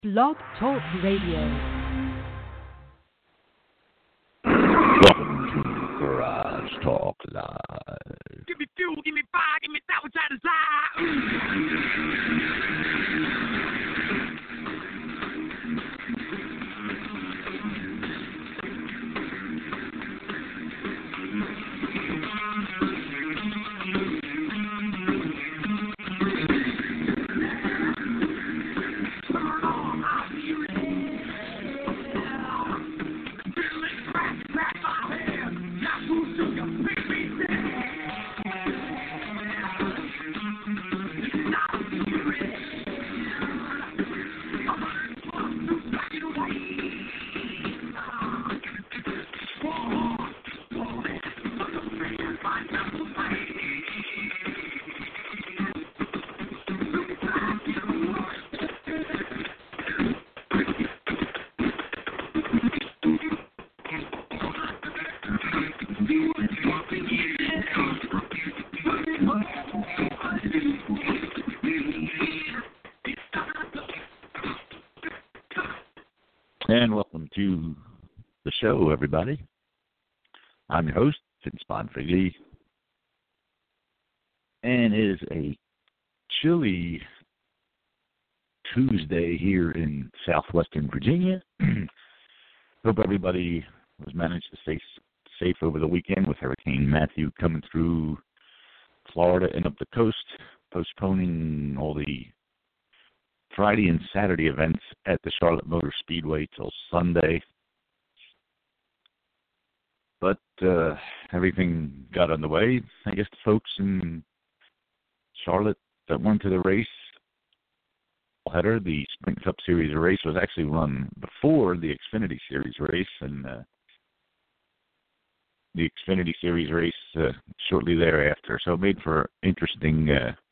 Blog Talk Radio. Welcome to Garage Talk Live. Give me fuel, give me fire, give me that which I desire. And welcome to the show, everybody. I'm your host, Vince Bonfigley. And it is a chilly Tuesday here in southwestern Virginia. Hope everybody was managed to stay safe over the weekend with Hurricane Matthew coming through Florida and up the coast, postponing all the Friday and Saturday events at the Charlotte Motor Speedway till Sunday. But everything got underway. I guess the folks in Charlotte that went to the race, header, the Sprint Cup Series race was actually run before the Xfinity Series race, and the Xfinity Series race shortly thereafter. So it made for interesting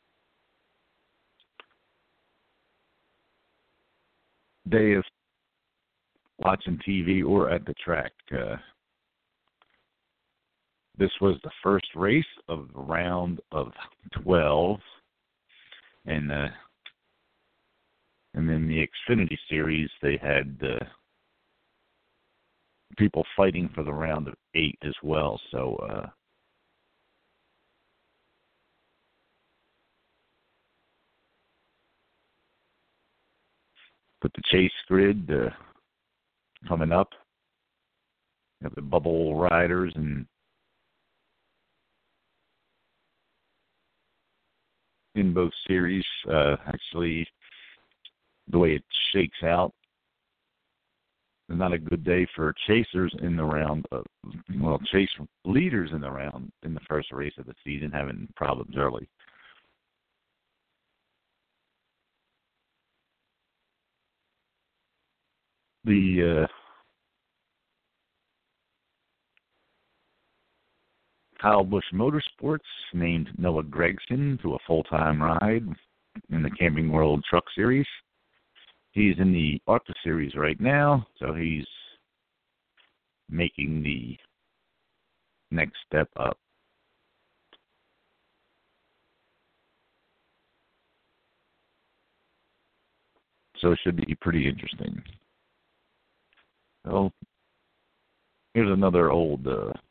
day of watching TV or at the track. This was the first race of the round of 12, and then the Xfinity Series, they had people fighting for the round of 8 as well. So put the chase grid coming up. You have the bubble riders and in both series. Actually, the way it shakes out, it's not a good day for chasers in the round. Chase leaders in the round in the first race of the season having problems early. The Kyle Busch Motorsports named Noah Gragson to a full-time ride in the Camping World Truck Series. He's in the ARCA Series right now, so he's making the next step up. So it should be pretty interesting. Well, here's another old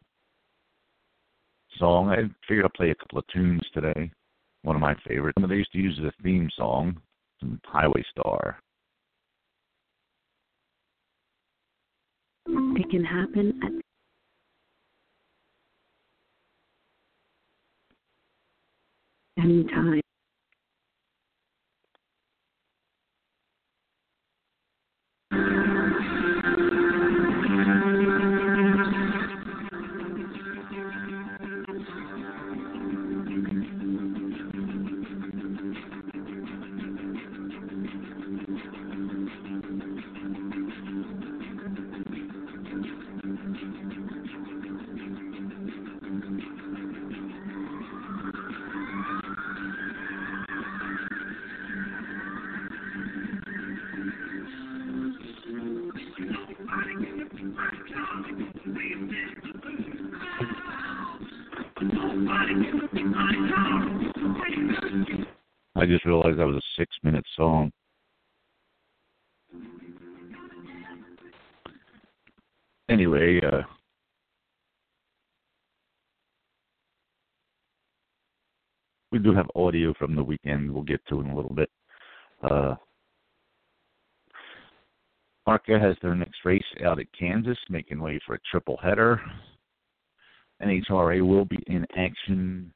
song. I figured I'd play a couple of tunes today. One of my favorites. They used to use the theme song from Highway Star. It can happen at any time. I just realized that was a 6-minute song. Anyway, we do have audio from the weekend we'll get to in a little bit. ARCA has their next race out at Kansas, making way for a triple header. NHRA will be in action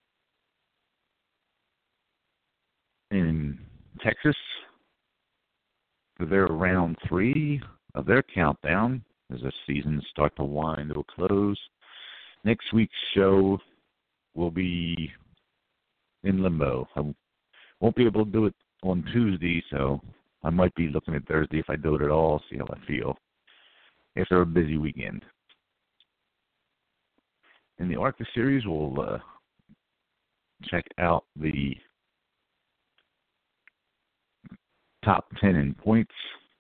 in Texas for their round 3 of their countdown as the seasons start to wind to a close. Next week's show will be in limbo. I won't be able to do it on Tuesday, so I might be looking at Thursday if I do it at all, see how I feel after a busy weekend. In the ARCA series, we'll check out the top 10 in points.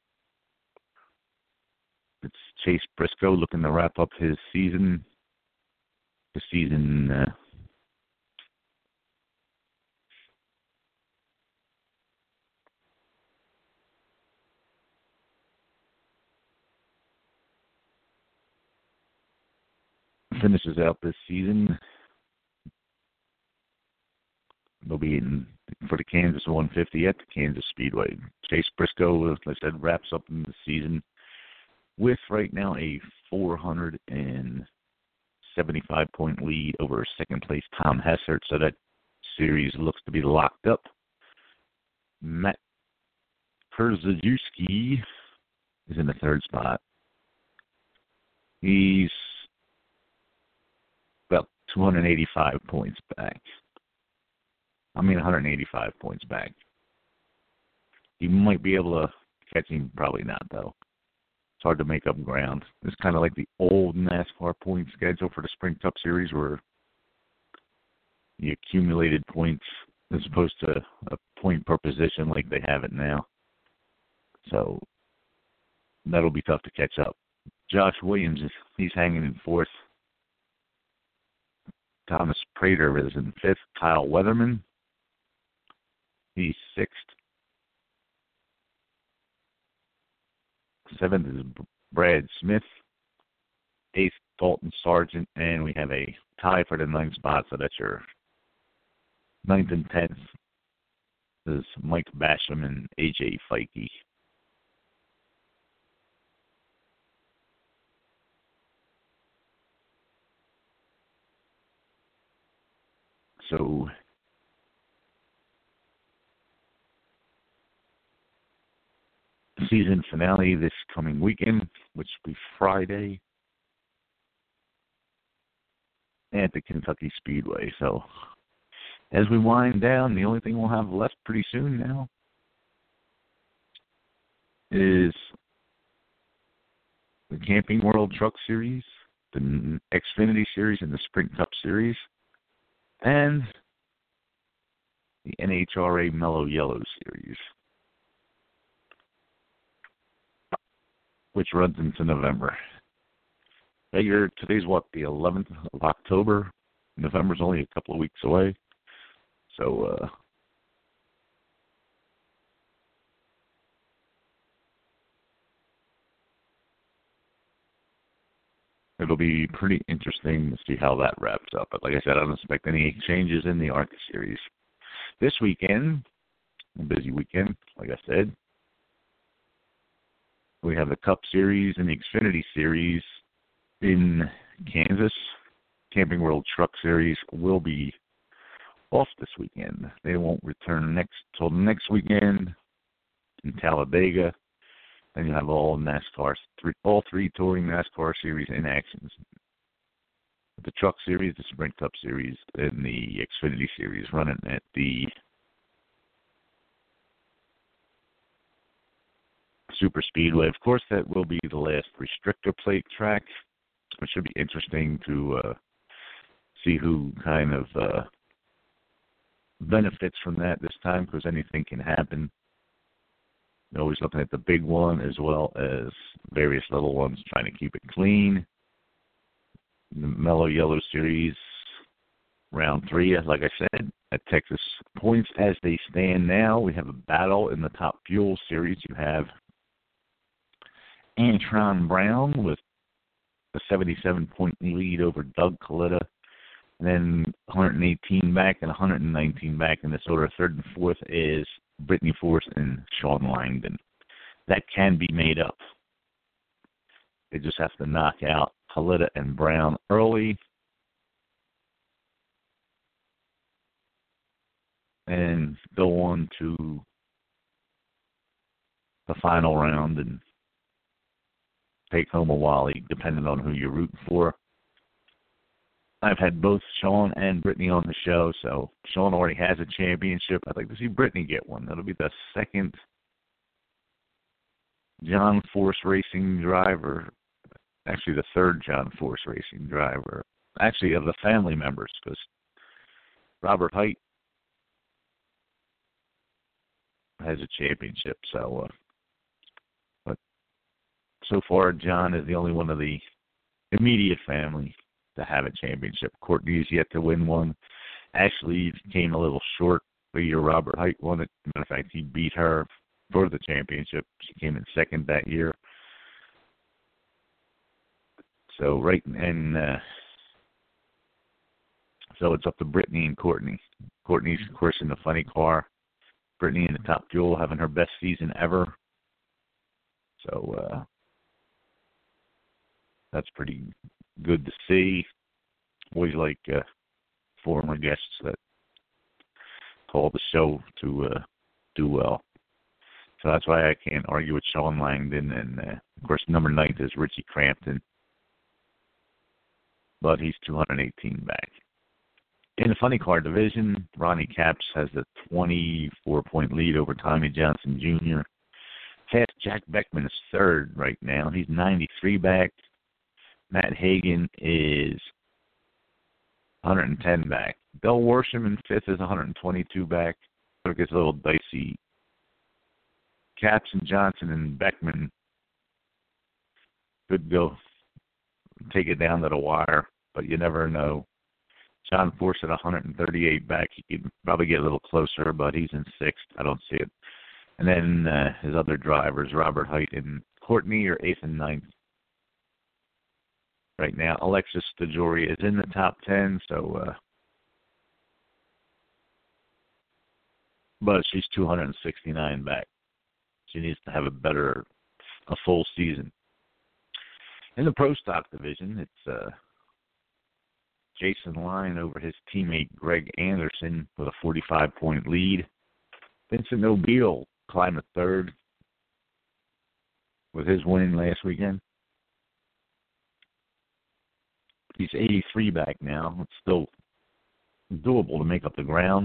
It's Chase Briscoe looking to wrap up his season. The season finishes out this season. They'll be in for the Kansas 150 at the Kansas Speedway. Chase Briscoe, as I said, wraps up in the season with right now a 475-point lead over second place Tom Hessert, so that series looks to be locked up. Matt Kurzajewski is in the third spot. He's about 285 points back. 185 points back. You might be able to catch him, probably not, though. It's hard to make up ground. It's kind of like the old NASCAR point schedule for the Sprint Cup Series where you accumulated points as opposed to a point per position like they have it now. So that'll be tough to catch up. Josh Williams, he's hanging in fourth. Thomas Prater is in fifth. Kyle Weatherman, he's sixth. Seventh is Brad Smith. Eighth, Dalton Sargent. And we have a tie for the ninth spot, so that's your ninth and 10th is Mike Basham and A.J. Feike. So season finale this coming weekend, which will be Friday at the Kentucky Speedway. So as we wind down, the only thing we'll have left pretty soon now is the Camping World Truck Series, the Xfinity Series, and the Sprint Cup Series, and the NHRA Mellow Yellow Series, which runs into November. Today's what, the 11th of October? November's only a couple of weeks away. So, it'll be pretty interesting to see how that wraps up. But like I said, I don't expect any changes in the ARCA series. This weekend, a busy weekend, like I said, we have the Cup Series and the Xfinity Series in Kansas. Camping World Truck Series will be off this weekend. They won't return till next weekend in Talladega. Then you have all three touring NASCAR series in action. The Truck Series, the Sprint Cup Series, and the Xfinity Series running at the Super Speedway. Of course, that will be the last restrictor plate track, which should be interesting to see who kind of benefits from that this time, because anything can happen. They're always looking at the big one as well as various little ones, trying to keep it clean. The Mellow Yellow Series, round 3, like I said, at Texas points as they stand now. We have a battle in the Top Fuel Series. You have Antron Brown with 77-point lead over Doug Coletta. And then 118 back and 119 back in this order. Third and fourth is Brittany Force and Sean Langdon. That can be made up. They just have to knock out Coletta and Brown early. And go on to the final round and take home a Wally, depending on who you're rooting for. I've had both Sean and Brittany on the show, so Sean already has a championship. I'd like to see Brittany get one. That'll be the second John Force Racing driver, actually the third John Force Racing driver, actually of the family members, because Robert Height has a championship. So, but so far, John is the only one of the immediate family to have a championship. Courtney is yet to win one. Ashley came a little short the year Robert Height won it. Matter of fact, he beat her for the championship. She came in second that year. So so it's up to Brittany and Courtney. Courtney's, of course, in the funny car. Brittany in the Top Fuel, having her best season ever. So that's pretty good to see. Always like former guests that call the show to do well. So that's why I can't argue with Sean Langdon. And, of course, number 9 is Richie Crampton. But he's 218 back. In the funny car division, Ronnie Capps has the 24-point lead over Tommy Johnson Jr. Fast Jack Beckman is third right now. He's 93 back. Matt Hagan is 110 back. Del Worsham in fifth is 122 back. So it gets a little dicey. Capps and Johnson and Beckman could go take it down to the wire, but you never know. John Force at 138 back. He could probably get a little closer, but he's in sixth. I don't see it. And then his other drivers, Robert Height and Courtney, are eighth and ninth. Right now, Alexis Stagiori is in the top 10, so but she's 269 back. She needs to have a full season. In the Pro Stock division, it's Jason Line over his teammate Greg Anderson with a 45-point lead. Vincent Nobile climbed to third with his win last weekend. He's 83 back now. It's still doable to make up the ground.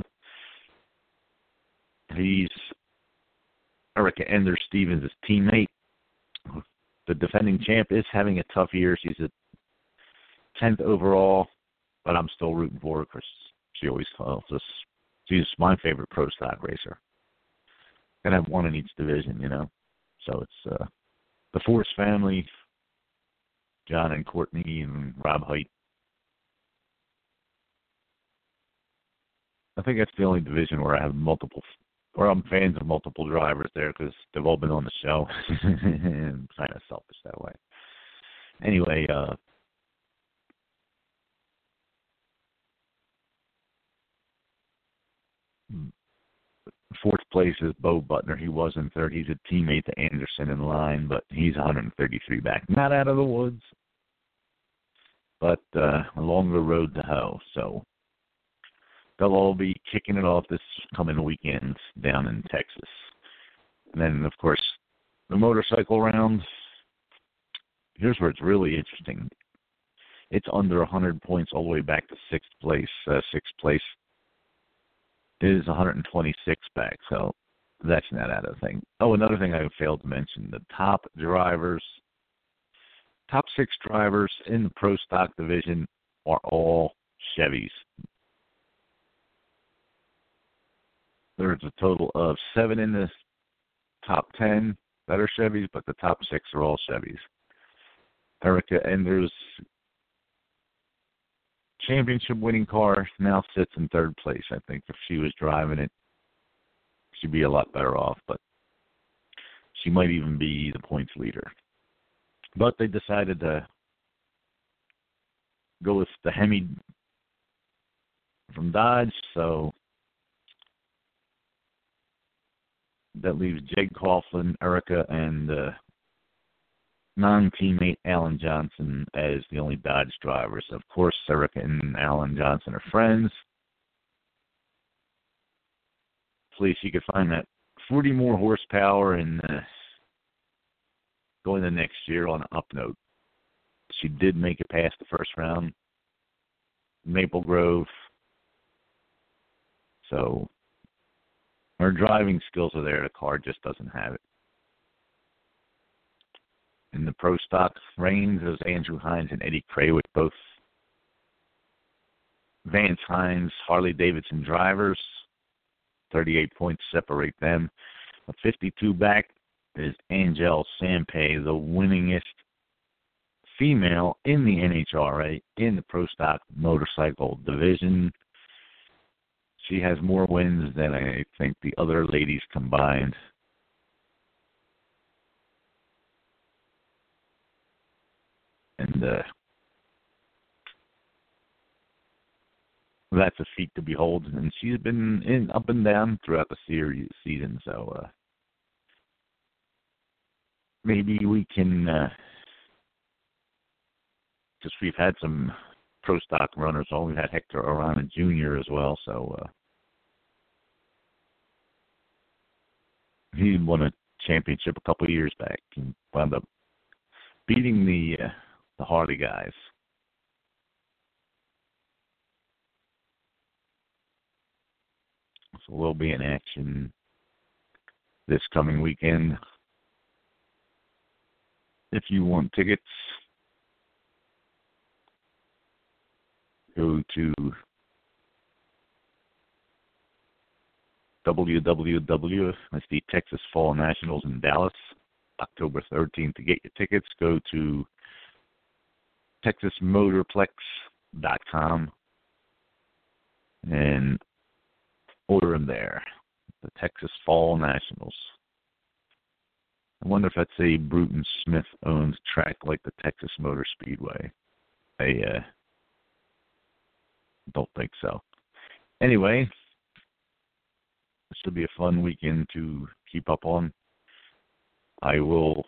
He's Erica Ender Stevens' teammate. The defending champ is having a tough year. She's at 10th overall, but I'm still rooting for her because she always calls us. She's my favorite Pro Stock racer. Gonna have one in each division, you know. So it's the Force family, John and Courtney and Rob Height. I think that's the only division where I have where I'm fans of multiple drivers there because they've all been on the show. I'm kind of selfish that way. Anyway, fourth place is Bo Butner. He was in third. He's a teammate to Anderson in line, but he's 133 back. Not out of the woods, but along the road to hoe. So they'll all be kicking it off this coming weekend down in Texas. And then, of course, the motorcycle round, here's where it's really interesting. It's under 100 points all the way back to sixth place. Sixth place is 126 back, so that's not out of the thing. Oh, another thing I failed to mention, the top six drivers in the Pro Stock division are all Chevys. There's a total of 7 in the top 10 that are Chevys, but the top 6 are all Chevys. Erica Ender's championship-winning car now sits in third place. I think if she was driving it, she'd be a lot better off, but she might even be the points leader. But they decided to go with the Hemi from Dodge, so that leaves Jake Coughlin, Erica, and non-teammate Alan Johnson as the only Dodge drivers. Of course, Erica and Alan Johnson are friends. Hopefully she could find that 40 more horsepower and go into next year on an up note. She did make it past the first round, Maple Grove. So her driving skills are there. The car just doesn't have it. In the Pro Stock reigns, it was Andrew Hines and Eddie Krawick, both Vance Hines, Harley-Davidson drivers. 38 points separate them. A 52 back is Angelle Sampey, the winningest female in the NHRA in the Pro Stock motorcycle division. She has more wins than I think the other ladies combined. And that's a feat to behold. And she's been in up and down throughout the season. So maybe we can, because we've had some Pro Stock runners. We've had Hector Arana Jr. as well. So he won a championship a couple of years back and wound up beating the Harley guys. So we'll be in action this coming weekend. If you want tickets, go to that's the Texas Fall Nationals in Dallas, October 13th. To get your tickets, go to TexasMotorplex.com and order them there. The Texas Fall Nationals. I wonder if that's a Bruton Smith owned track like the Texas Motor Speedway. I don't think so. Anyway, this will be a fun weekend to keep up on. I will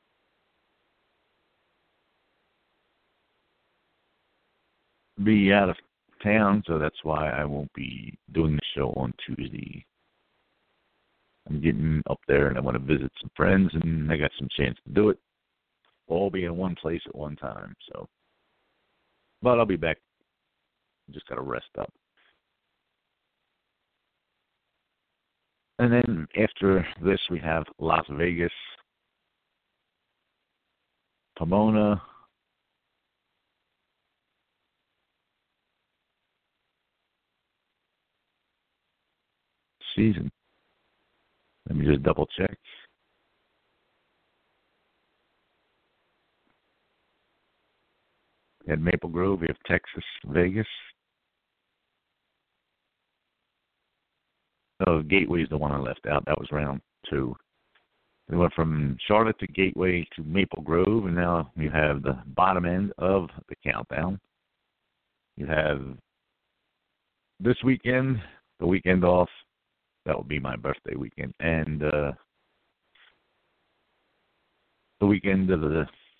be out of town, so that's why I won't be doing the show on Tuesday. I'm getting up there and I want to visit some friends, and I got some chance to do it. We'll all be in one place at one time, so. But I'll be back. Just got to rest up. And then after this, we have Las Vegas, Pomona, season. Let me just double check. We had Maple Grove, we have Texas, Vegas. Oh, Gateway is the one I left out. That was round 2. We went from Charlotte to Gateway to Maple Grove, and now you have the bottom end of the countdown. You have this weekend, the weekend off. That will be my birthday weekend. And the weekend of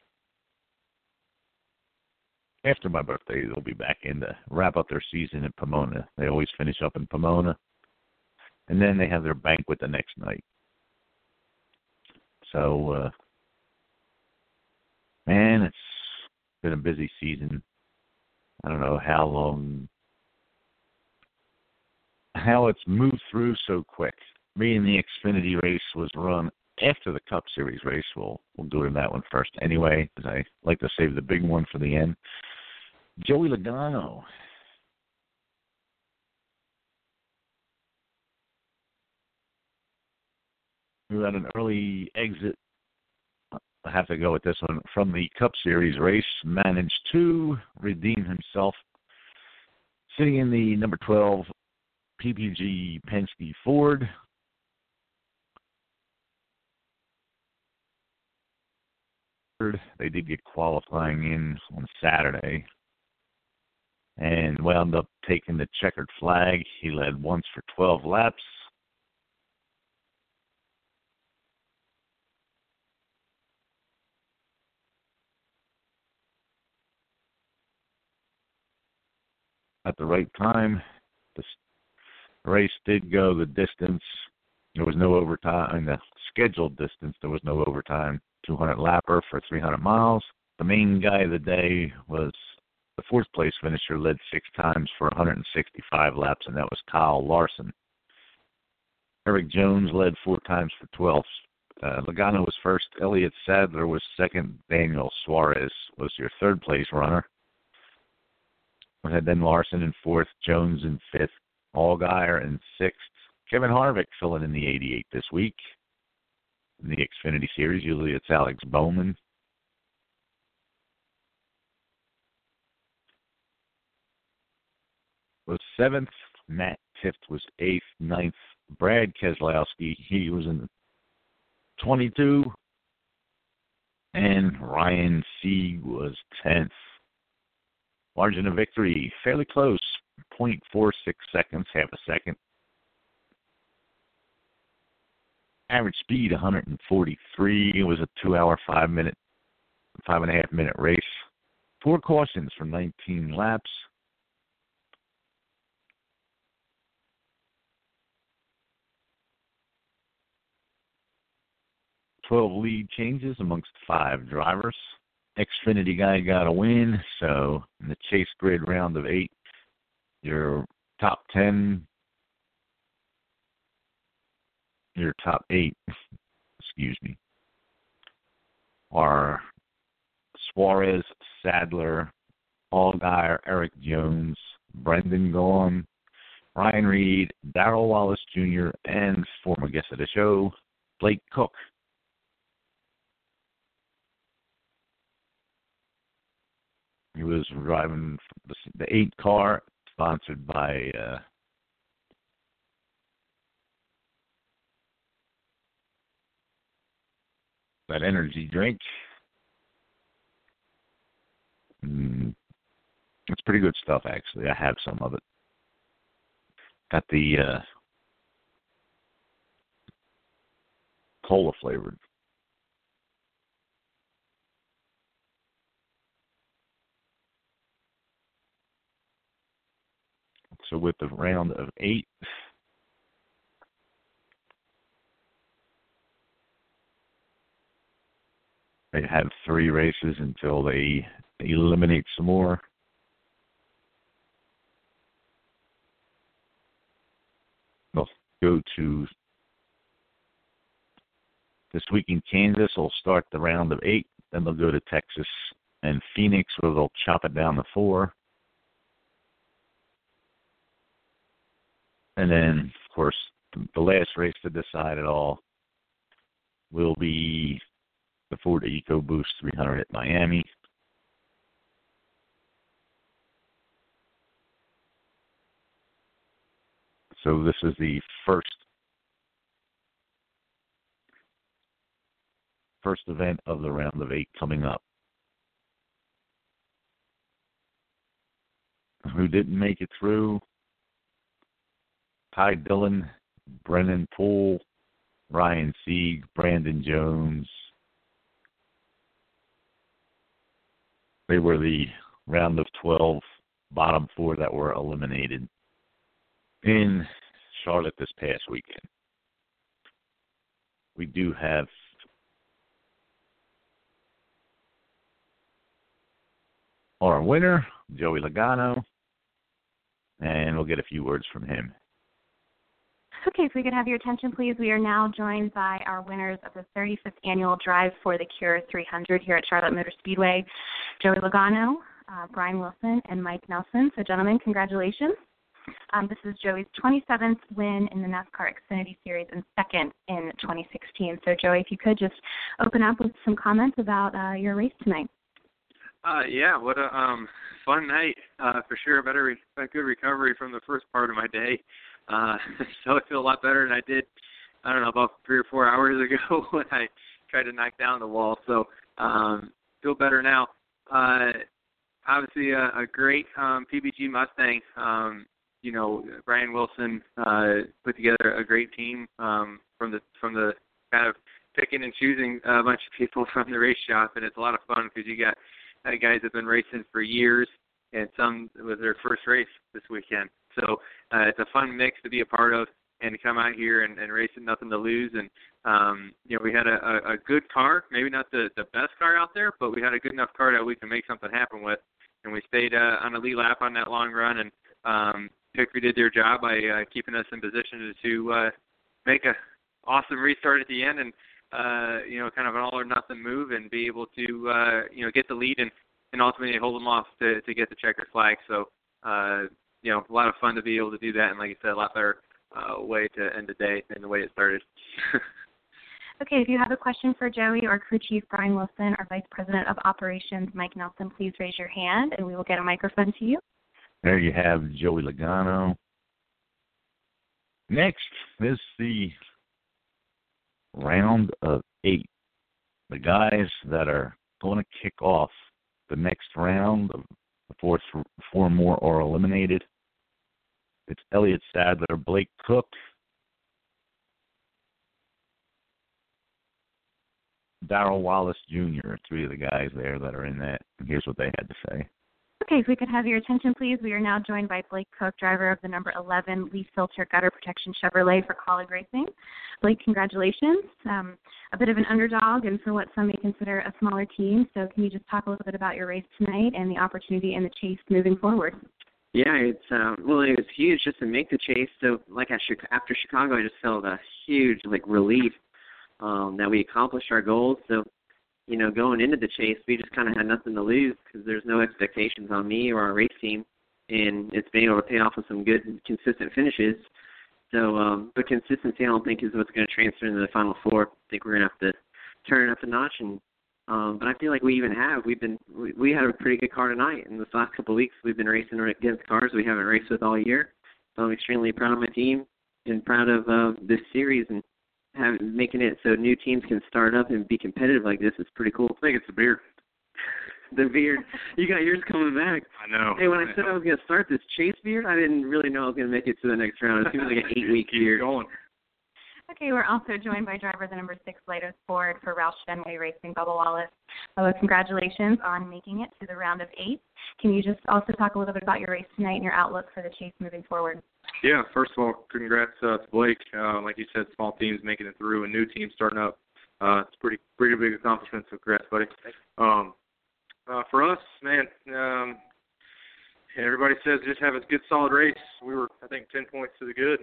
after my birthday, they'll be back in to wrap up their season in Pomona. They always finish up in Pomona. And then they have their banquet the next night. So, man, it's been a busy season. I don't know how it's moved through so quick. Me and the Xfinity race was run after the Cup Series race. We'll do it in that one first anyway, because I like to save the big one for the end. Joey Logano. Who had an early exit, I have to go with this one, from the Cup Series race, managed to redeem himself, sitting in the number 12 PPG Penske Ford. They did get qualifying in on Saturday. and wound up taking the checkered flag. He led once for 12 laps. At the right time, the race did go the distance. There was no overtime. In the scheduled distance, there was no overtime. 200 lapper for 300 miles. The main guy of the day was the fourth place finisher, led 6 times for 165 laps, and that was Kyle Larson. Eric Jones led 4 times for 12. Logano was first. Elliott Sadler was second. Daniel Suarez was your third place runner. We had then Larson in fourth, Jones in fifth, Allgaier in sixth. Kevin Harvick filling in the 88 this week. In the Xfinity Series, usually it's Alex Bowman. Was seventh. Matt Tifft was eighth. Ninth, Brad Keselowski. He was in 22. And Ryan Sieg was 10th. Margin of victory, fairly close, 0.46 seconds, half a second. Average speed, 143. It was a 2-hour, 5.5 minute race. 4 cautions for 19 laps. $12 lead changes amongst 5 drivers. Xfinity guy got a win, so in the chase grid round of 8, your top 10, your top 8, are Suarez, Sadler, Allgaier, Eric Jones, Brendan Gaughan, Ryan Reed, Darrell Wallace Jr., and former guest of the show, Blake Cook. He was driving the 8 car, sponsored by that energy drink. It's pretty good stuff, actually. I have some of it. Got the cola flavored. So with the round of 8, they have 3 races until they eliminate some more. They'll go to this week in Kansas. Will start the round of 8. Then they'll go to Texas and Phoenix, where they'll chop it down to 4. And then, of course, the last race to decide it all will be the Ford EcoBoost 300 at Miami. So this is the first event of the round of 8 coming up. Who didn't make it through? Ty Dillon, Brennan Poole, Ryan Sieg, Brandon Jones. They were the round of 12 bottom 4 that were eliminated in Charlotte this past weekend. We do have our winner, Joey Logano, and we'll get a few words from him. Okay, if we could have your attention, please. We are now joined by our winners of the 35th Annual Drive for the Cure 300 here at Charlotte Motor Speedway, Joey Logano, Brian Wilson, and Mike Nelson. So, gentlemen, congratulations. This is Joey's 27th win in the NASCAR Xfinity Series and second in 2016. So, Joey, if you could just open up with some comments about your race tonight. Yeah, what a fun night for sure. A good recovery from the first part of my day. So I feel a lot better than I did, I don't know, about 3 or 4 hours ago when I tried to knock down the wall. So feel better now. I obviously a great PBG Mustang. Brian Wilson put together a great team from the kind of picking and choosing a bunch of people from the race shop, and it's a lot of fun because you got guys that have been racing for years, and some was their first race this weekend. So it's a fun mix to be a part of and to come out here and race it, nothing to lose. And, we had a good car, maybe not the best car out there, but we had a good enough car that we can make something happen with. And we stayed on a lead lap on that long run, and Hickory did their job by keeping us in position to make a awesome restart at the end and, kind of an all-or-nothing move and be able to, get the lead and ultimately hold them off to get the checkered flag. So, a lot of fun to be able to do that, and like I said, a lot better way to end the day than the way it started. Okay, if you have a question for Joey or Crew Chief Brian Wilson or Vice President of Operations Mike Nelson, please raise your hand and we will get a microphone to you. There you have Joey Logano. Next is the round of 8. The guys that are going to kick off the next round, before 4 more are eliminated. It's Elliott Sadler, Blake Cook, Darrell Wallace Jr., 3 of the guys there that are in that. And here's what they had to say. Okay, if we could have your attention, please. We are now joined by Blake Cook, driver of the number 11 Leaf Filter Gutter Protection Chevrolet for Kaulig Racing. Blake, congratulations. A bit of an underdog and for what some may consider a smaller team. So can you just talk a little bit about your race tonight and the opportunity in the chase moving forward? Yeah, it was huge just to make the chase. So, after Chicago, I just felt a huge relief that we accomplished our goals. So, going into the chase, we just kind of had nothing to lose because there's no expectations on me or our race team, and it's been able to pay off with some good, consistent finishes. So, but consistency, I don't think is what's going to transfer into the Final Four. I think we're going to have to turn it up a notch, and but I feel like we even have. We had a pretty good car tonight. In the last couple of weeks, we've been racing against cars we haven't raced with all year. So I'm extremely proud of my team and proud of this series and making it so new teams can start up and be competitive like this is pretty cool. I think it's the beard. The beard. You got yours coming back. I know. Hey, when I said I was going to start this chase beard, I didn't really know I was going to make it to the next round. It seems like an 8-week beard. Going. Okay, we're also joined by driver the number 6 Leidos Ford for Roush Fenway Racing, Bubba Wallace. Bubba, congratulations on making it to the round of 8. Can you just also talk a little bit about your race tonight and your outlook for the chase moving forward? Yeah, first of all, congrats to Blake. Like you said, small teams making it through, and new teams starting up. It's pretty big accomplishment, so congrats, buddy. For us, man, everybody says just have a good, solid race. We were, I think, 10 points to the good.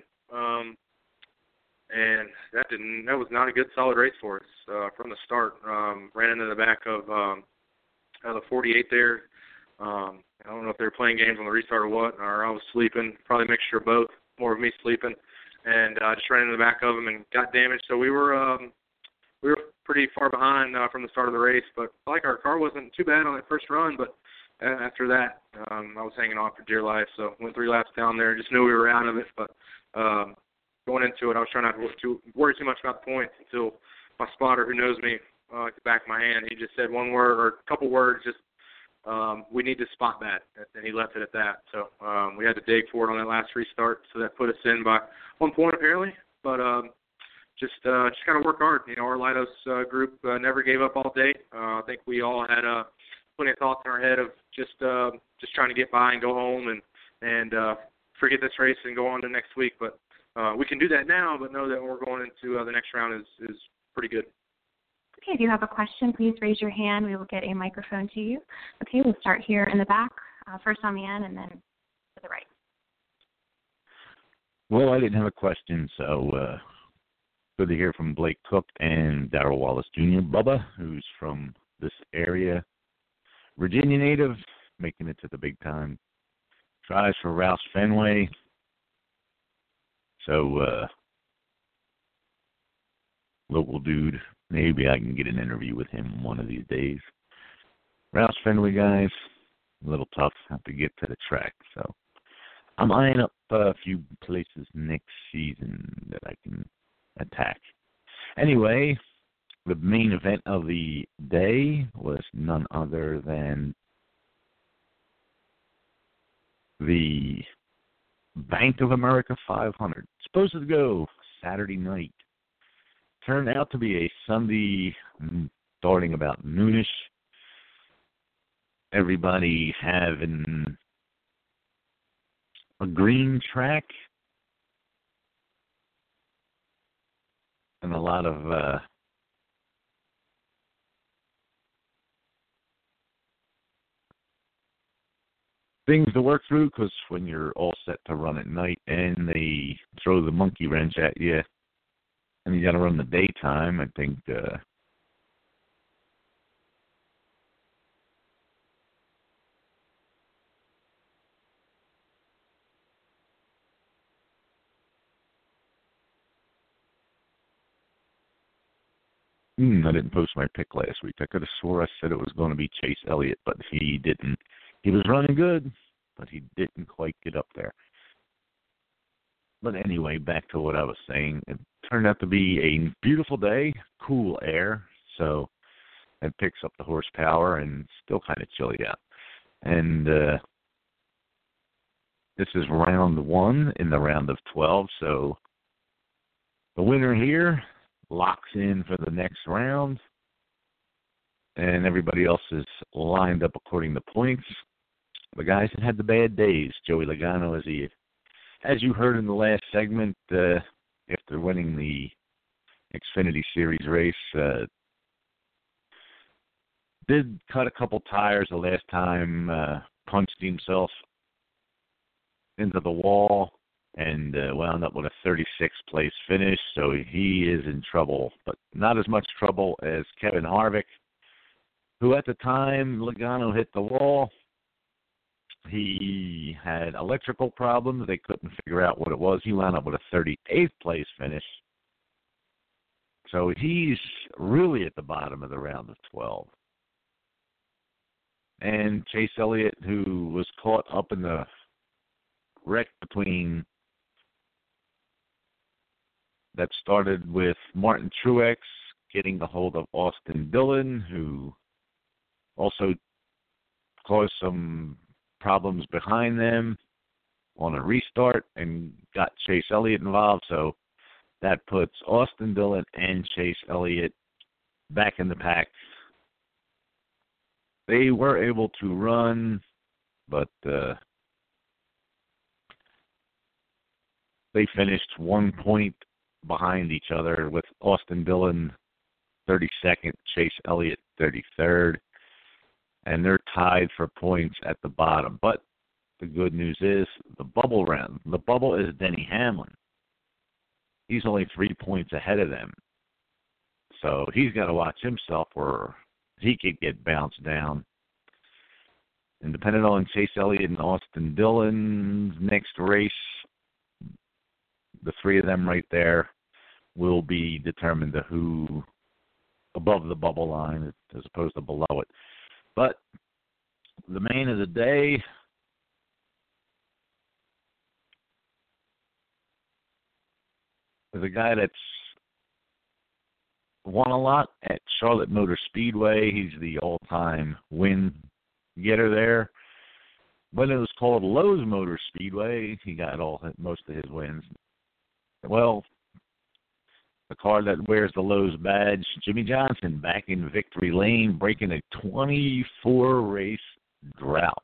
And that was not a good, solid race for us from the start. Ran into the back of the 48 there. I don't know if they were playing games on the restart or what, or I was sleeping, probably a mixture of both, more of me sleeping, and just ran into the back of them and got damaged. So we were pretty far behind from the start of the race, but our car wasn't too bad on that first run, but after that, I was hanging on for dear life, so went 3 laps down there, just knew we were out of it, but going into it, I was trying not to worry too much about the points until my spotter, who knows me at the back of my hand, he just said one word or a couple words, just we need to spot that, and he left it at that. So we had to dig for it on that last restart, so that put us in by 1 point apparently. But just got to work hard. Our Leidos group never gave up all day. I think we all had plenty of thoughts in our head of just trying to get by and go home and forget this race and go on to next week. But we can do that now, but know that we're going into the next round is pretty good. Okay, if you have a question, please raise your hand. We will get a microphone to you. Okay, we'll start here in the back, first on the end and then to the right. Well, I didn't have a question, so good to hear from Blake Cook and Darrell Wallace Jr. Bubba, who's from this area, Virginia native, making it to the big time. Drives for Roush Fenway. So, local dude. Maybe I can get an interview with him one of these days. Roush Fenway guys, a little tough, have to get to the track. So I'm eyeing up a few places next season that I can attack. Anyway, the main event of the day was none other than the Bank of America 500, supposed to go Saturday night, turned out to be a Sunday starting about noonish. Everybody having a green track and a lot of things to work through, because when you're all set to run at night and they throw the monkey wrench at you and you got to run the daytime, I think I didn't post my pick last week. I could have swore I said it was going to be Chase Elliott, but he didn't. He was running good, but he didn't quite get up there. But anyway, back to what I was saying. It turned out to be a beautiful day, cool air, so it picks up the horsepower and still kind of chilly out. And this is round 1 in the round of 12, so the winner here locks in for the next round, and everybody else is lined up according to points. The guys that had the bad days, Joey Logano, as you heard in the last segment, after winning the Xfinity Series race, did cut a couple tires the last time, punched himself into the wall, and wound up with a 36th place finish, so he is in trouble, but not as much trouble as Kevin Harvick, who at the time Logano hit the wall, he had electrical problems. They couldn't figure out what it was. He wound up with a 38th place finish, so he's really at the bottom of the round of 12. And Chase Elliott, who was caught up in the wreck that started with Martin Truex getting a hold of Austin Dillon, who also caused some problems behind them on a restart and got Chase Elliott involved. So that puts Austin Dillon and Chase Elliott back in the pack. They were able to run, but they finished 1 point behind each other, with Austin Dillon 32nd, Chase Elliott 33rd, and they're tied for points at the bottom. But the good news is the bubble round. The bubble is Denny Hamlin. He's only 3 points ahead of them, so he's got to watch himself or he could get bounced down. And depending on Chase Elliott and Austin Dillon's next race, the three of them right there will be determined to who above the bubble line as opposed to below it. But the man of the day is a guy that's won a lot at Charlotte Motor Speedway. He's the all-time win getter there. When it was called Lowe's Motor Speedway, he got most of his wins. Well, the car that wears the Lowe's badge, Jimmy Johnson, back in victory lane, breaking a 24-race drought.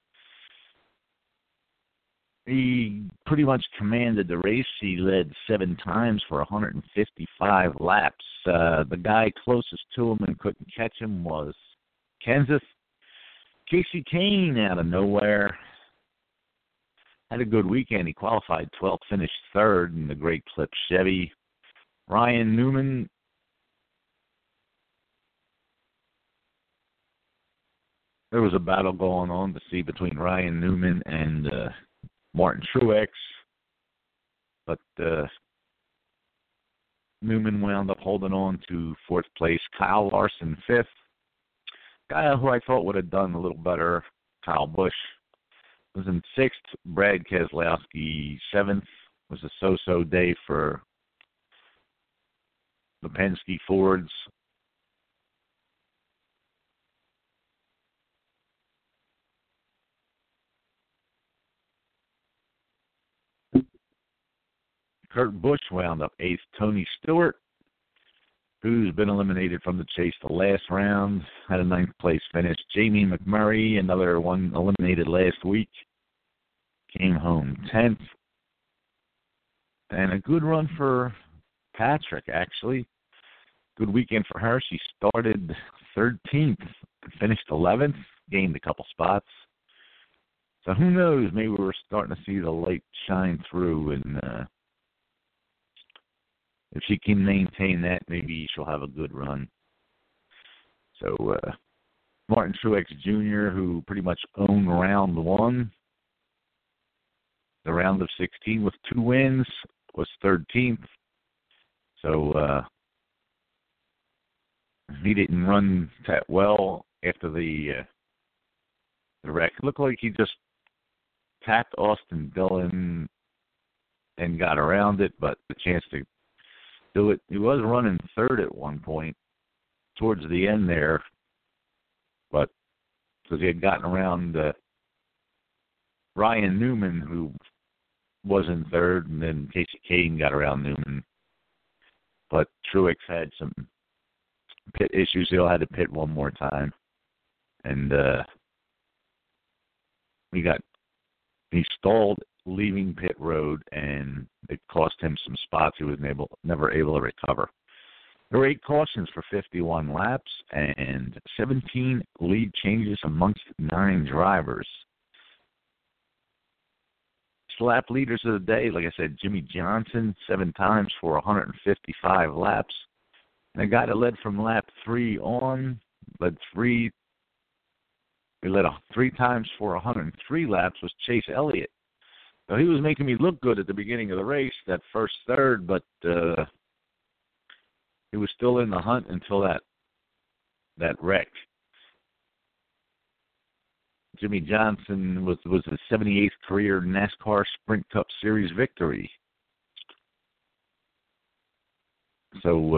He pretty much commanded the race. He led 7 times for 155 laps. The guy closest to him and couldn't catch him was Kenseth. Casey Kane out of nowhere had a good weekend. He qualified 12th, finished 3rd in the Great Clip Chevy. Ryan Newman there was a battle going on to see between Ryan Newman and Martin Truex, but Newman wound up holding on to 4th place. Kyle Larson 5th. Guy who I thought would have done a little better, Kyle Busch, was in 6th. Brad Keselowski 7th. Was a so-so day for the Penske Fords. Kurt Busch wound up 8th. Tony Stewart, who's been eliminated from the chase the last round, had a 9th place finish. Jamie McMurray, another one eliminated last week, came home 10th. And a good run for Patrick, actually. Good weekend for her. She started 13th, finished 11th, gained a couple spots. So who knows? Maybe we're starting to see the light shine through, and if she can maintain that, maybe she'll have a good run. So Martin Truex Jr., who pretty much owned round 1, the round of 16 with 2 wins, was 13th. So he didn't run that well after the wreck. It looked like he just tapped Austin Dillon and got around it, but the chance to do it, he was running 3rd at one point towards the end there, but because he had gotten around Ryan Newman, who was in 3rd, and then Casey Caden got around Newman. But Truex had some pit issues. He'll had to pit one more time. And he stalled leaving pit road, and it cost him some spots he was never able to recover. There were 8 cautions for 51 laps and 17 lead changes amongst 9 drivers. Lap leaders of the day, like I said, Jimmy Johnson, 7 times for 155 laps. And the guy that led from lap 3 on, led 3 times for 103 laps, was Chase Elliott. So he was making me look good at the beginning of the race, that first third, but he was still in the hunt until that wreck. Jimmy Johnson was his 78th career NASCAR Sprint Cup Series victory. So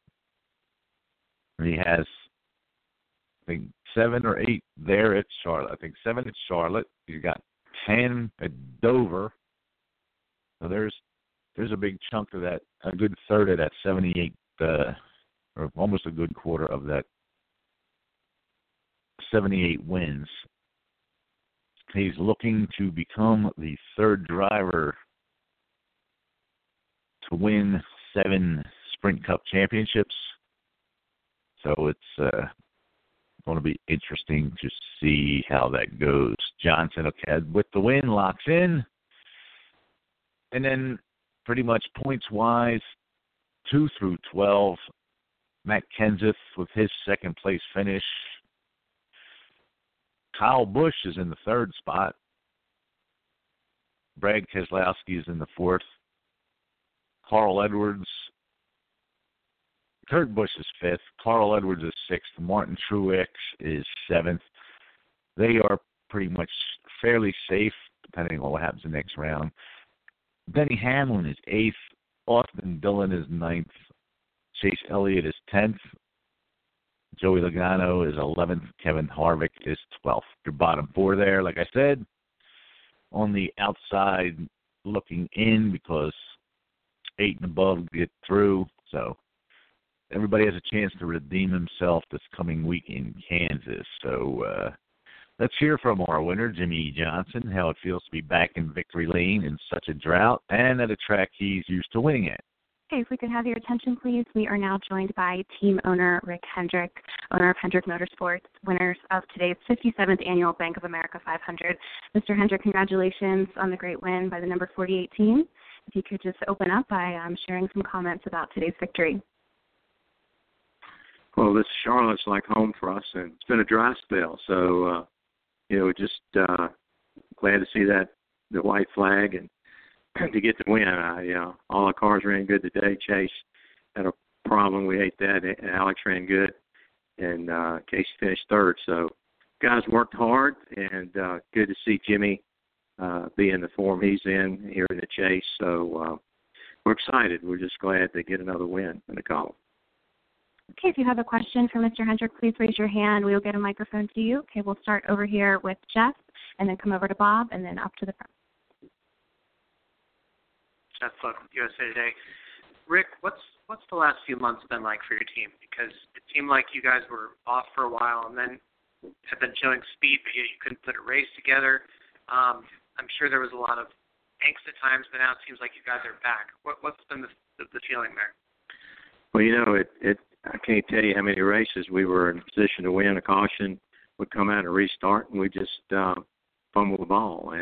he has, I think, 7 or 8 there at Charlotte. I think 7 at Charlotte. He's got 10 at Dover. So there's a big chunk of that, a good third of that 78, or almost a good quarter of that 78 wins. He's looking to become the 3rd driver to win 7 Sprint Cup championships. So it's going to be interesting to see how that goes. Johnson, okay, with the win, locks in. And then pretty much points-wise, 2 through 12, Matt Kenseth with his 2nd place finish. Kyle Busch is in the 3rd spot. Brad Keselowski is in the 4th. Carl Edwards. Kurt Busch is 5th. Carl Edwards is 6th. Martin Truex is 7th. They are pretty much fairly safe, depending on what happens in the next round. Denny Hamlin is 8th. Austin Dillon is 9th. Chase Elliott is 10th. Joey Logano is 11th. Kevin Harvick is 12th. Your bottom 4 there, like I said, on the outside looking in, because 8 and above get through. So everybody has a chance to redeem himself this coming week in Kansas. So let's hear from our winner, Jimmy Johnson, how it feels to be back in victory lane in such a drought and at a track he's used to winning at. Okay, if we could have your attention, please. We are now joined by team owner Rick Hendrick, owner of Hendrick Motorsports, winners of today's 57th Annual Bank of America 500. Mr. Hendrick, congratulations on the great win by the number 48 team. If you could just open up by sharing some comments about today's victory. Well, this Charlotte's like home for us, and it's been a dry spell, so just glad to see the white flag and to get the win. All the cars ran good today. Chase had a problem. We ate that. Alex ran good, and Casey finished 3rd. So guys worked hard, and good to see Jimmy be in the form he's in here in the chase. So we're excited. We're just glad to get another win in the column. Okay, if you have a question for Mr. Hendrick, please raise your hand. We'll get a microphone to you. Okay, we'll start over here with Jeff, and then come over to Bob, and then up to the front. Seth Book, USA Today. Rick, what's the last few months been like for your team? Because it seemed like you guys were off for a while and then have been showing speed, but yet you couldn't put a race together. I'm sure there was a lot of angst at times, but now it seems like you guys are back. What's been the feeling there? Well, I can't tell you how many races we were in a position to win. A caution would come out and restart, and we just fumbled the ball.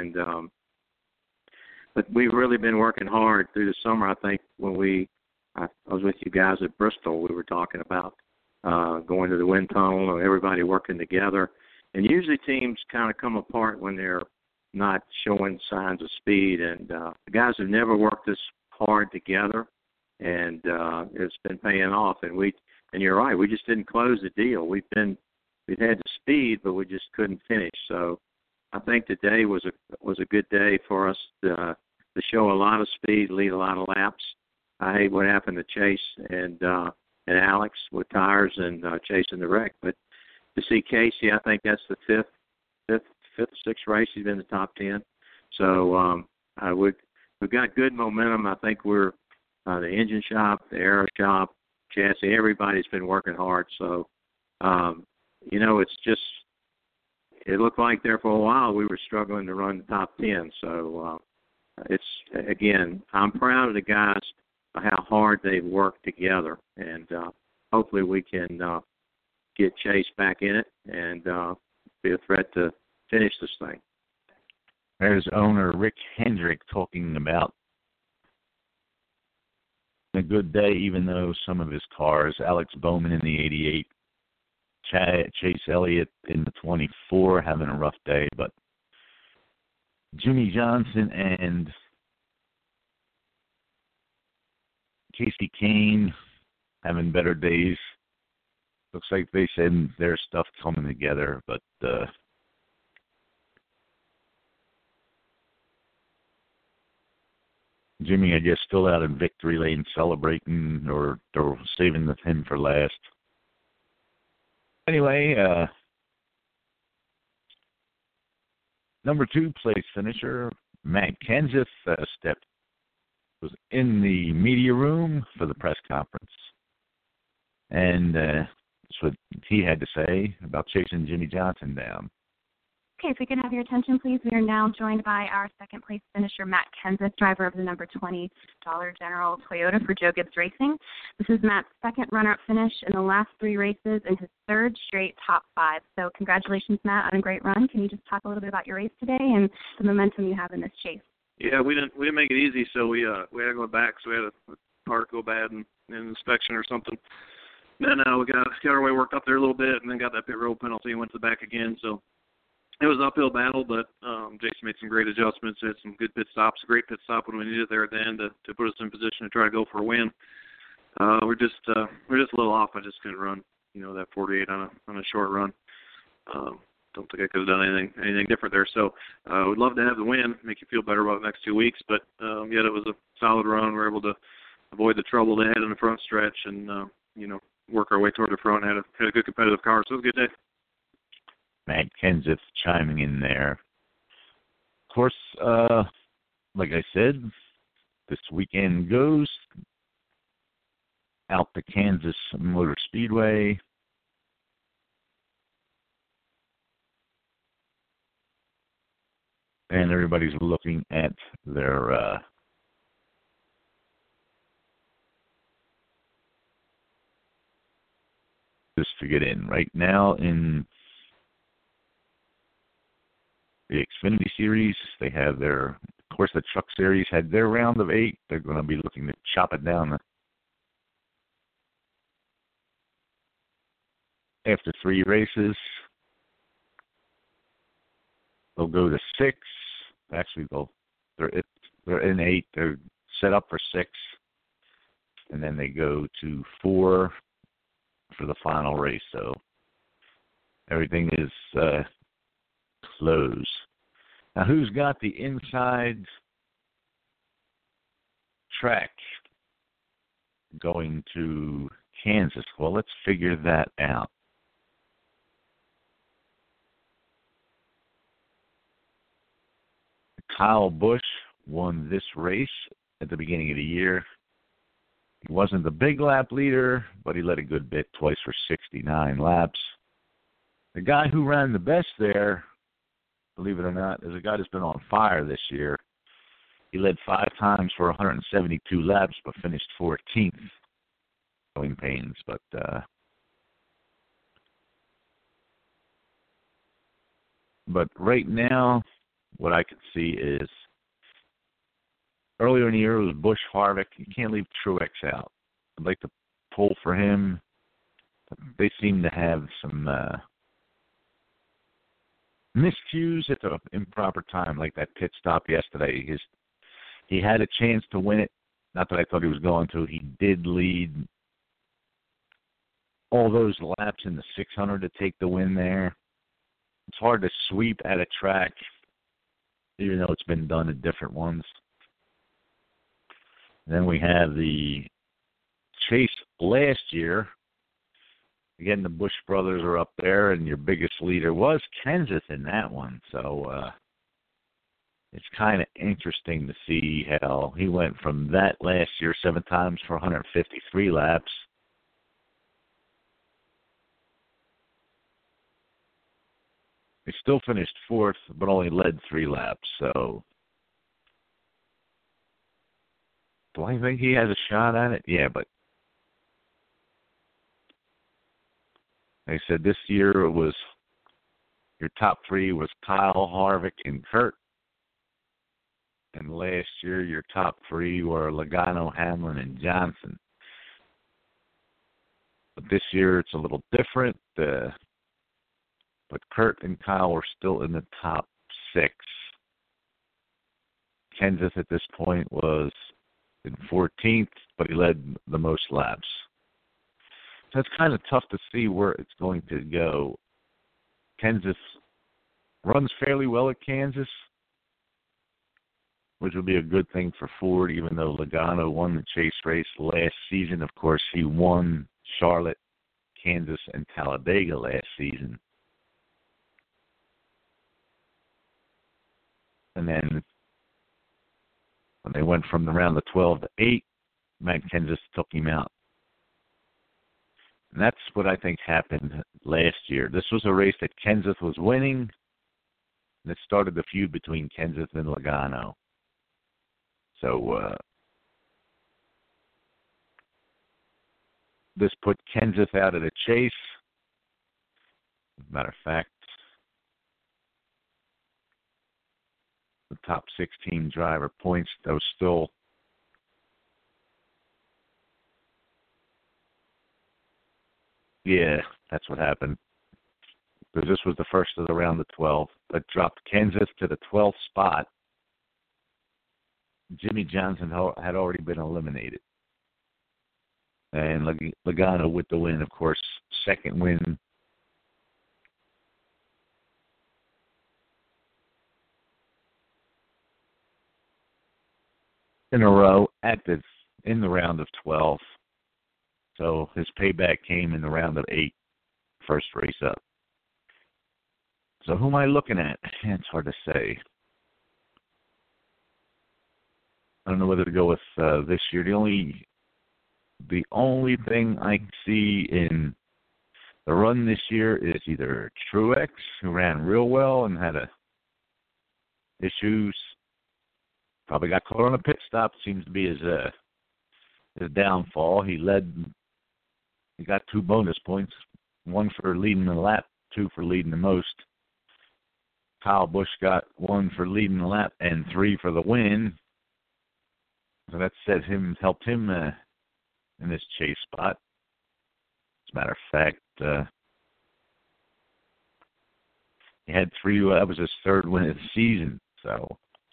But we've really been working hard through the summer. I think when I was with you guys at Bristol, we were talking about going to the wind tunnel and everybody working together. And usually teams kind of come apart when they're not showing signs of speed. And the guys have never worked this hard together, and it's been paying off. And you're right, we just didn't close the deal. We've had the speed, but we just couldn't finish. So I think today was a good day for us to show a lot of speed, lead a lot of laps. I hate what happened to Chase and Alex with tires and chasing the wreck. But to see Casey, I think that's the fifth, sixth race he's been in the top 10. So we've got good momentum. I think we're the engine shop, the aero shop, chassis. Everybody's been working hard. So it's just it looked like there for a while we were struggling to run the top 10. So I'm proud of the guys, how hard they've worked together, and hopefully we can get Chase back in it and be a threat to finish this thing. There's owner Rick Hendrick talking about a good day, even though some of his cars, Alex Bowman in the 88, Chase Elliott in the 24, having a rough day, but Jimmy Johnson and Casey Kane having better days. Looks like they said their stuff coming together, but Jimmy, I guess, still out in victory lane celebrating or saving the him for last. Anyway, number 2 place finisher, Matt Kenseth, was in the media room for the press conference. And that's what he had to say about chasing Jimmy Johnson down. Okay, if we could have your attention, please. We are now joined by our second place finisher, Matt Kenseth, driver of the number 20 Dollar General Toyota for Joe Gibbs Racing. This is Matt's second runner-up finish in the last 3 races and his third straight top 5. So congratulations, Matt, on a great run. Can you just talk a little bit about your race today and the momentum you have in this chase? Yeah, we didn't make it easy, so we had to go back. So we had a part go bad in an inspection or something. Then we got our way worked up there a little bit, and then got that pit road penalty and went to the back again. So it was an uphill battle, but Jason made some great adjustments. Had some good pit stops, a great pit stop when we needed it there at the end to put us in position to try to go for a win. We're just a little off. I just couldn't run, that 48 on a short run. Don't think I could have done anything different there. So would love to have the win, make you feel better about the next 2 weeks. But yet it was a solid run. We were able to avoid the trouble they had in the front stretch and work our way toward the front. Had a good competitive car, so it was a good day. Matt Kenseth chiming in there. Of course, like I said, this weekend goes out to Kansas Motor Speedway. And everybody's looking at their just to get in. Right now in the Xfinity Series, they have of course, the Truck Series had their round of 8. They're going to be looking to chop it down after 3 races. They'll go to 6. Actually, they're in 8. They're set up for 6, and then they go to 4 for the final race. So everything is closed. Now, who's got the inside track going to Kansas? Well, let's figure that out. Kyle Busch won this race at the beginning of the year. He wasn't the big lap leader, but he led a good bit, twice for 69 laps. The guy who ran the best there, believe it or not, is a guy that's been on fire this year. He led 5 times for 172 laps, but finished 14th. Growing pains, but right now, what I can see is earlier in the year it was Busch Harvick. You can't leave Truex out. I'd like to pull for him. They seem to have some miscues at the improper time, like that pit stop yesterday. He had a chance to win it. Not that I thought he was going to. He did lead all those laps in the 600 to take the win there. It's hard to sweep at a track, even though it's been done at different ones. Then we have the chase last year. Again, the Busch brothers are up there, and your biggest leader was Kenseth in that one. So it's kind of interesting to see how he went from that last year 7 times for 153 laps. He still finished 4th, but only led 3 laps. So do I think he has a shot at it? Yeah, but they said this year it was your top 3 was Kyle, Harvick, and Kurt. And last year your top 3 were Logano, Hamlin, and Johnson. But this year it's a little different. But Kurt and Kyle were still in the top 6. Kenseth at this point was in 14th, but he led the most laps. So it's kind of tough to see where it's going to go. Kenseth runs fairly well at Kansas, which would be a good thing for Ford, even though Logano won the chase race last season. Of course, he won Charlotte, Kansas, and Talladega last season. And then when they went from around the 12 to 8, Matt Kenseth took him out. And that's what I think happened last year. This was a race that Kenseth was winning, and it started the feud between Kenseth and Logano. So this put Kenseth out of the chase. Matter of fact, the top 16 driver points, that was still that's what happened. Because this was the first of the round of 12. That dropped Kenseth to the 12th spot. Jimmy Johnson had already been eliminated. And Logano with the win, of course, second win. In a row in the round of 12. So his payback came in the round of 8, first race up. So who am I looking at? It's hard to say. I don't know whether to go with this year. The only thing I see in the run this year is either Truex, who ran real well and had issues. Probably got caught on a pit stop. Seems to be his downfall. He got 2 bonus points, 1 for leading the lap, 2 for leading the most. Kyle Busch got 1 for leading the lap and 3 for the win. So that helped him in this chase spot. As a matter of fact, he had 3. That was his 3rd win of the season. So.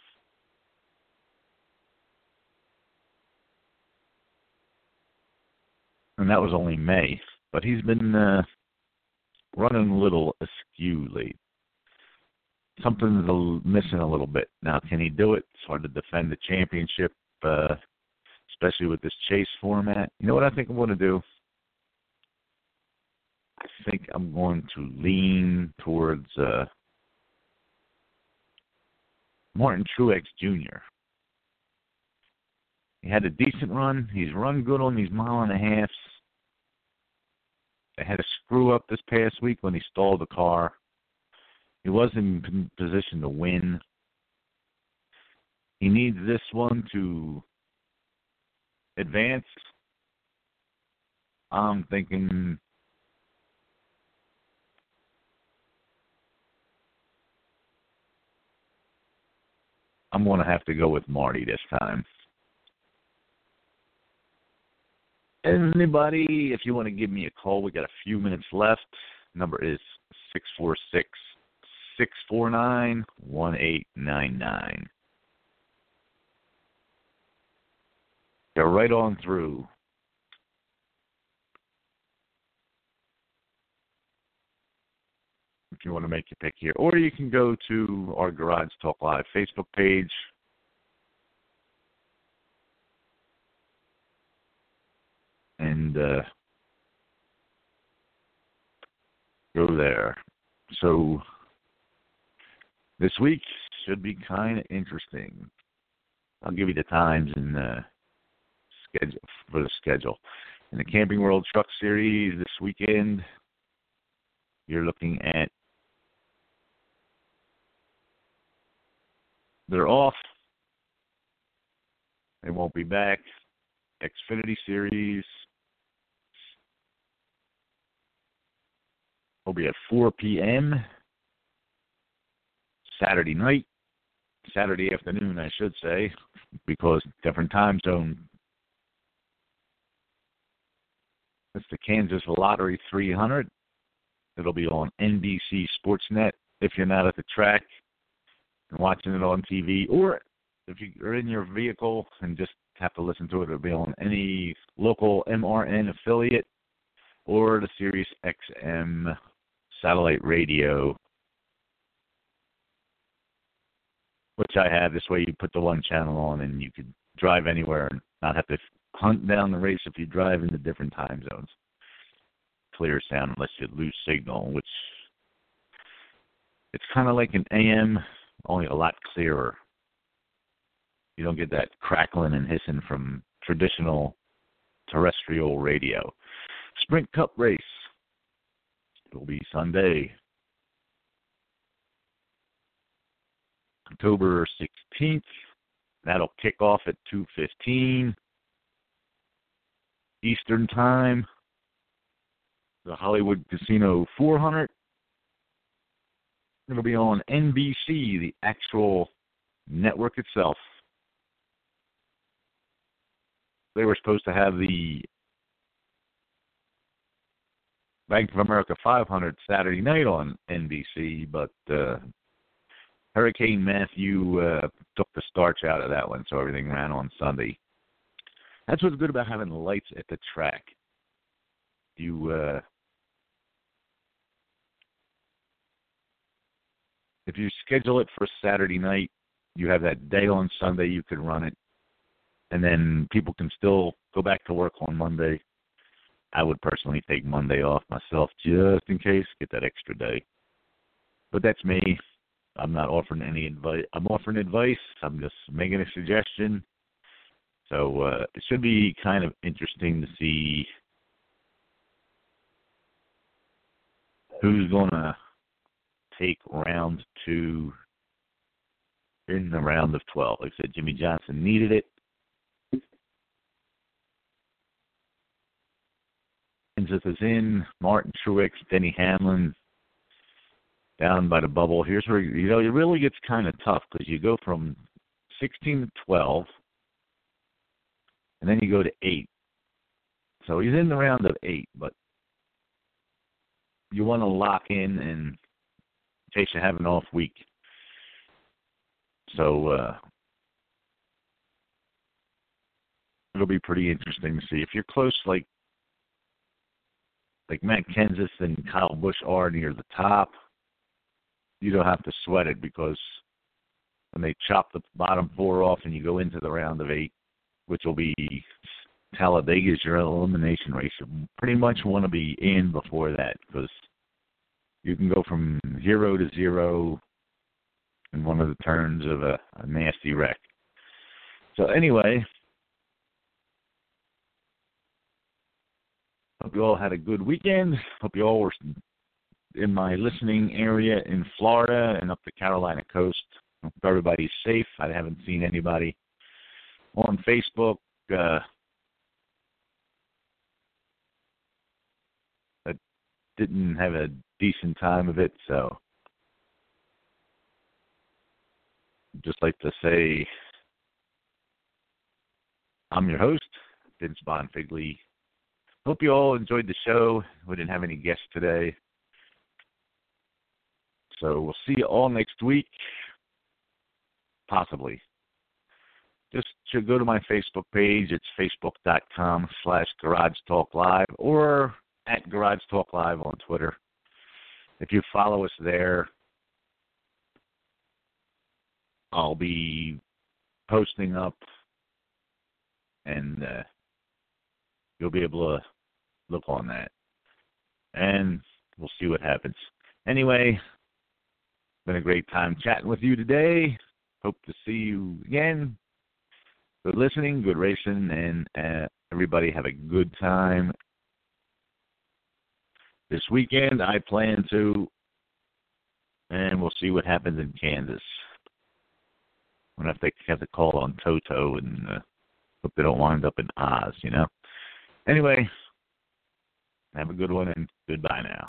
And that was only May. But he's been running a little askew late. Something's missing a little bit. Now, can he do it? It's hard to defend the championship, especially with this chase format. You know what I think I'm going to do? I think I'm going to lean towards Martin Truex Jr. He had a decent run. He's run good on these mile-and-a-halfs. They had a screw-up this past week when he stalled the car. He wasn't in position to win. He needs this one to advance. I'm thinking I'm going to have to go with Marty this time. Anybody, if you want to give me a call, we got a few minutes left. Number is 646-649-1899. Go right on through. If you want to make your pick here. Or you can go to our Garage Talk Live Facebook page. And go there. So this week should be kind of interesting. I'll give you the times and schedule for the schedule. In the Camping World Truck Series this weekend, you're looking at they're off. They won't be back. Xfinity Series will be at 4 p.m. Saturday night. Saturday afternoon, I should say, because different time zone. It's the Kansas Lottery 300. It'll be on NBC Sportsnet if you're not at the track and watching it on TV, or if you're in your vehicle and just have to listen to it, it'll be on any local MRN affiliate or the Sirius XM satellite radio, which I have. This way you put the one channel on and you could drive anywhere and not have to hunt down the race if you drive into different time zones. Clear sound unless you lose signal, which it's kind of like an AM, only a lot clearer. You don't get that crackling and hissing from traditional terrestrial radio. Sprint Cup race. It will be Sunday, October 16th. That'll kick off at 2:15 Eastern Time. The Hollywood Casino 400. It'll be on NBC, the actual network itself. They were supposed to have the Bank of America 500 Saturday night on NBC, but Hurricane Matthew took the starch out of that one, so everything ran on Sunday. That's what's good about having the lights at the track. If you schedule it for Saturday night, you have that day on Sunday you could run it, and then people can still go back to work on Monday. I would personally take Monday off myself just in case, get that extra day. But that's me. I'm not offering any advice. I'm offering advice. I'm just making a suggestion. So it should be kind of interesting to see who's going to take round 2 in the round of 12. Like I said, Jimmy Johnson needed it. Kansas is in. Martin Truex, Denny Hamlin down by the bubble. Here's where, it really gets kind of tough because you go from 16 to 12, and then you go to 8. So he's in the round of 8, but you want to lock in in case you have an off week. So it'll be pretty interesting to see. If you're close, like Matt Kenseth and Kyle Busch are near the top, you don't have to sweat it, because when they chop the bottom 4 off and you go into the round of 8, which will be Talladega's your elimination race, you pretty much want to be in before that, because you can go from 0 to 0 in one of the turns of a nasty wreck. So anyway, Hope you all had a good weekend. Hope you all were in my listening area in Florida and up the Carolina coast. Hope everybody's safe. I haven't seen anybody on Facebook that didn't have a decent time of it, so I'd just like to say I'm your host, Vince Bonfigley. Hope you all enjoyed the show. We didn't have any guests today. So we'll see you all next week, possibly. Just to go to my Facebook page. It's facebook.com/Garage Talk Live or at Garage Talk Live on Twitter. If you follow us there, I'll be posting up, and you'll be able to look on that. And we'll see what happens. Anyway, been a great time chatting with you today. Hope to see you again. Good listening, good racing, and everybody have a good time. This weekend I plan to, and we'll see what happens in Kansas. I'm going to have to call on Toto and hope they don't wind up in Oz, you know. Anyway, have a good one, and goodbye now.